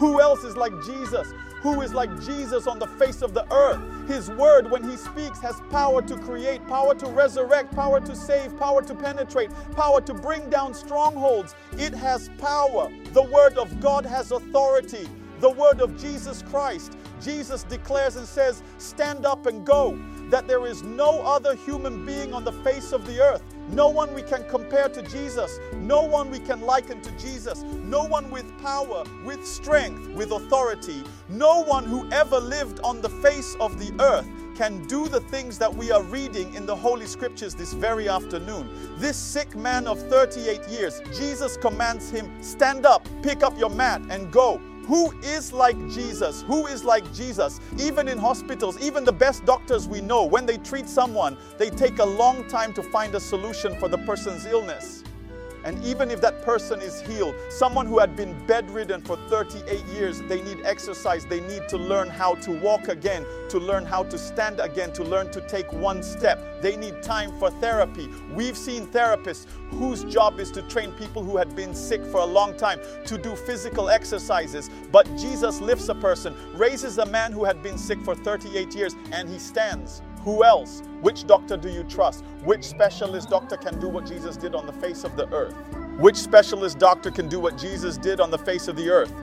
Who else is like Jesus? Who is like Jesus on the face of the earth? His word, when he speaks, has power to create, power to resurrect, power to save, power to penetrate, power to bring down strongholds. It has power. The word of God has authority. The word of Jesus Christ. Jesus declares and says, stand up and go. That there is no other human being on the face of the earth. No one we can compare to Jesus. No one we can liken to Jesus. No one with power, with strength, with authority. No one who ever lived on the face of the earth can do the things that we are reading in the Holy Scriptures this very afternoon. This sick man of 38 years, Jesus commands him, stand up, pick up your mat and go. Who is like Jesus? Who is like Jesus? Even in hospitals, even the best doctors we know, when they treat someone, they take a long time to find a solution for the person's illness. And even if that person is healed, someone who had been bedridden for 38 years, they need exercise. They need to learn how to walk again, to learn how to stand again, to learn to take one step. They need time for therapy. We've seen therapists whose job is to train people who had been sick for a long time to do physical exercises. But Jesus lifts a person, raises a man who had been sick for 38 years, and he stands. Who else? Which doctor do you trust? Which specialist doctor can do what Jesus did on the face of the earth? Which specialist doctor can do what Jesus did on the face of the earth?